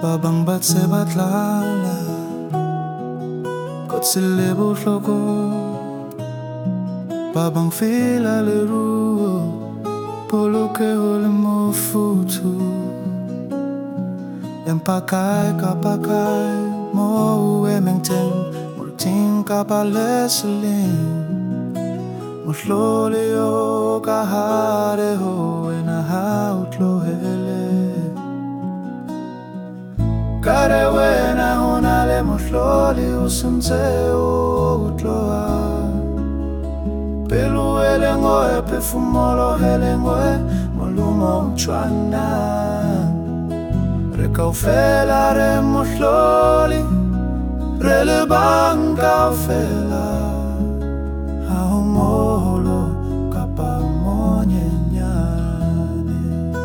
Babang batse batlala kotsi le bohloko babang fela leruo polokeho le mofuthu empakai kapakai mo emeng teng multing kapaleselin muhloli o kahare ho ena hautlohele kare wena honale muhloli usunze utloa pelu elengoe perfumolo elengoe molumo uchwana rekaufela re muhloli re le banka ufela ahumolo kapa monyenyane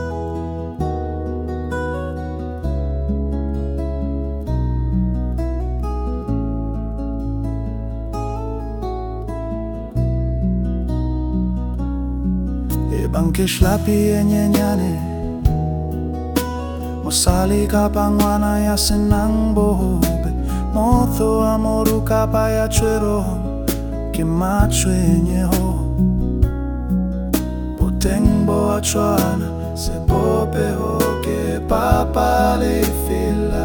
banke shlapi enyenyane mosali kapangwana ya senang bohobe motho amoru kapa ya chwero ke machwenye ho potengbo achwana se bope ho ke papa le fila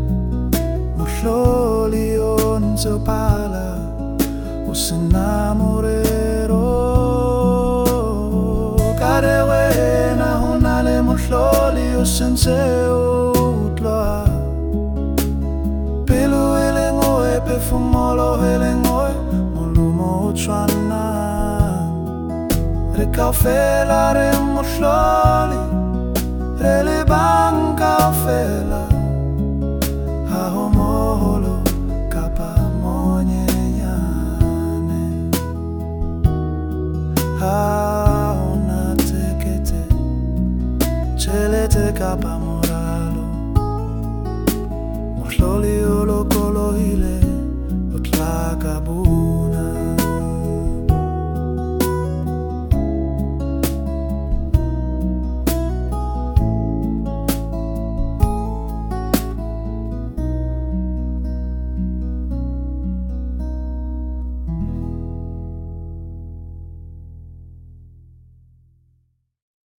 muhloli onzo pala usenamorero wena honale muhloli usenze utloa pelo elengoe perfumolo elengoe molumo uchwana rekaufela re muhloli re le banka ufela ahomolo kapa monyenyane Chelete kapa moralo muhloli olokolo hile utlaka bu